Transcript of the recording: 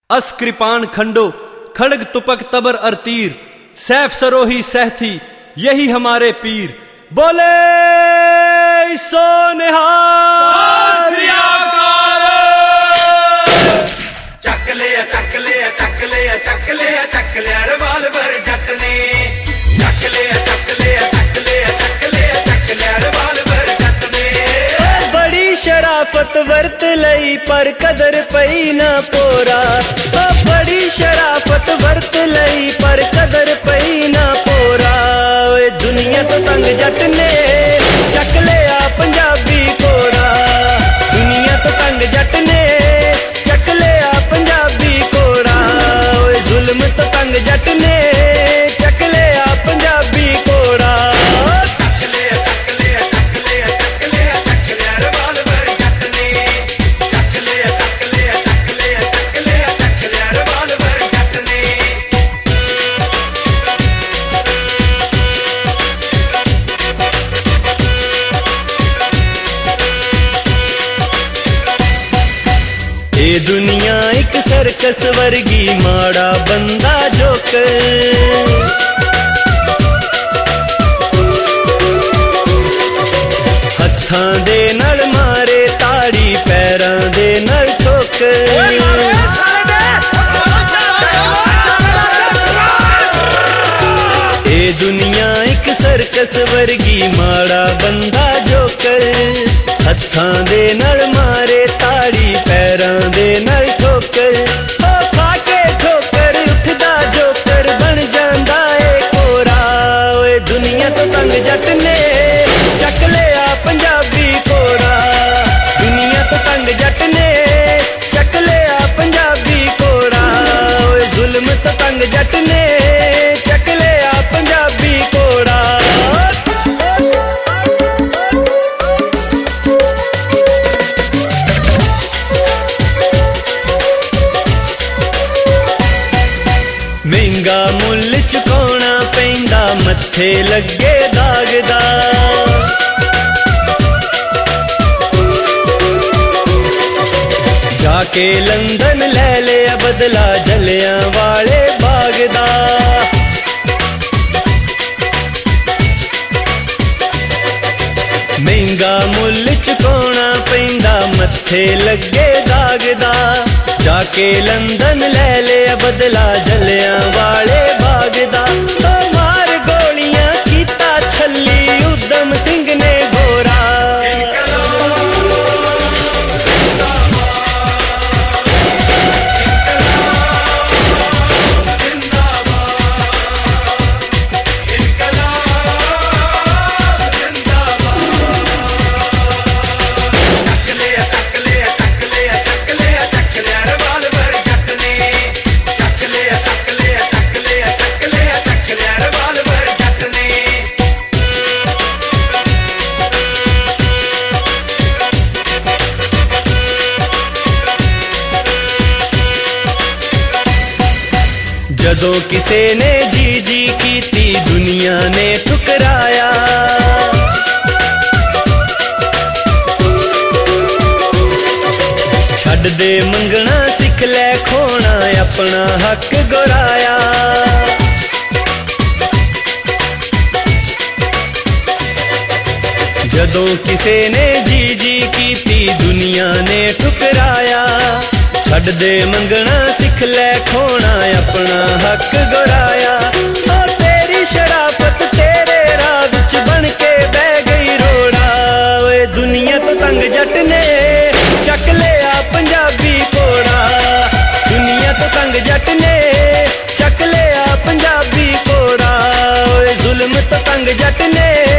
अस कृपाण खंडो खड़ग तुपक तबर अर तीर, सैफ सरोही सहथी यही हमारे पीर। बोले सो निहाल। चक लिया चक लिया चक लिया चक लिया चक लिया रिवाल्वर जट ने, चक लिया चक लिया चक लिया चक लिया चक लिया रिवाल्वर जट ने। बड़ी शराफत वरत लई पर कदर पई ना पोरा, बड़ी शराफत वरत लई पर कदर पई ना पोरा। दुनिया तो तंग जट ने चक लिया पंजाबी कोड़ा, दुनिया तो तंग जट ने चक लिया पंजाबी कोड़ा। जुल्म तो तंग जट ने चक लिया पंजाबी कोड़ा। चक लिया चक लिया चक लिया चक लिया चक लिया रिवाल्वर जट ने, चक लिया चक लिया चक लिया चक लिया चक लिया रिवाल्वर जट ने। ये दुनिया एक सर्कस वर्गी माड़ा बंदा जोकर, हत्थां दे नाल मारे ताड़ी पैरां दे नाल ठोकर। ये दुनिया एक सर्कस वर्गी माड़ा बंदा जोकर, हत्थां दे नाल मारे ताड़ी पैरां दे नाल ठोकर। ओ खा के ठोकर उठदा जोकर बन जांदा ए कोरा। ओए दुनिया तो तंग जट ने चक लिया पंजाबी कोड़ा, दुनिया तो तंग जट ने चक लिया पंजाबी कोड़ा। ओए जुल्म तो तंग जट ने चक लिया पंजाबी कोड़ा। महंगा मुल चुकाउणा पैंदा मत्थे लगे दागदा, जाके लंदन ले लिया बदला जलियां वाले बाग दा। महंगा मुल चुकाउणा पैंदा मत्थे लगे दागदा, जाके लंदन ले लिया बदला जलियां वाले बाग दा। तो मार गोलियां कीता छली उधम सिंह ने घोरा। जदों किसे ने जी जी कीती दुनिया ने ठुकराया, छड़ दे मंगना सिख ले खोना अपना हक गुराया। जदों किसे ने जी जी कीती दुनिया ने ठुकराया, छड़ दे मंगना सिख ले खोना अपना हक गुराया। ओ तेरी शराफत तेरे राह विच बन के बह गई रोड़ा। ओए दुनिया तो तंग जट ने चक लिया पंजाबी कोड़ा, दुनिया तो तंग जट ने चक लिया पंजाबी कोड़ा। ओए जुल्म तो तंग जट ने